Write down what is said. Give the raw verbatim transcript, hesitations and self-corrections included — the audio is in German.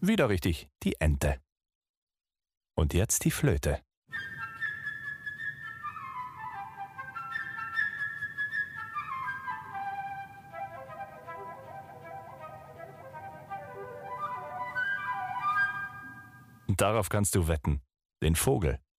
Wieder richtig, die Ente. Und jetzt die Flöte. Darauf kannst du wetten. Den Vogel.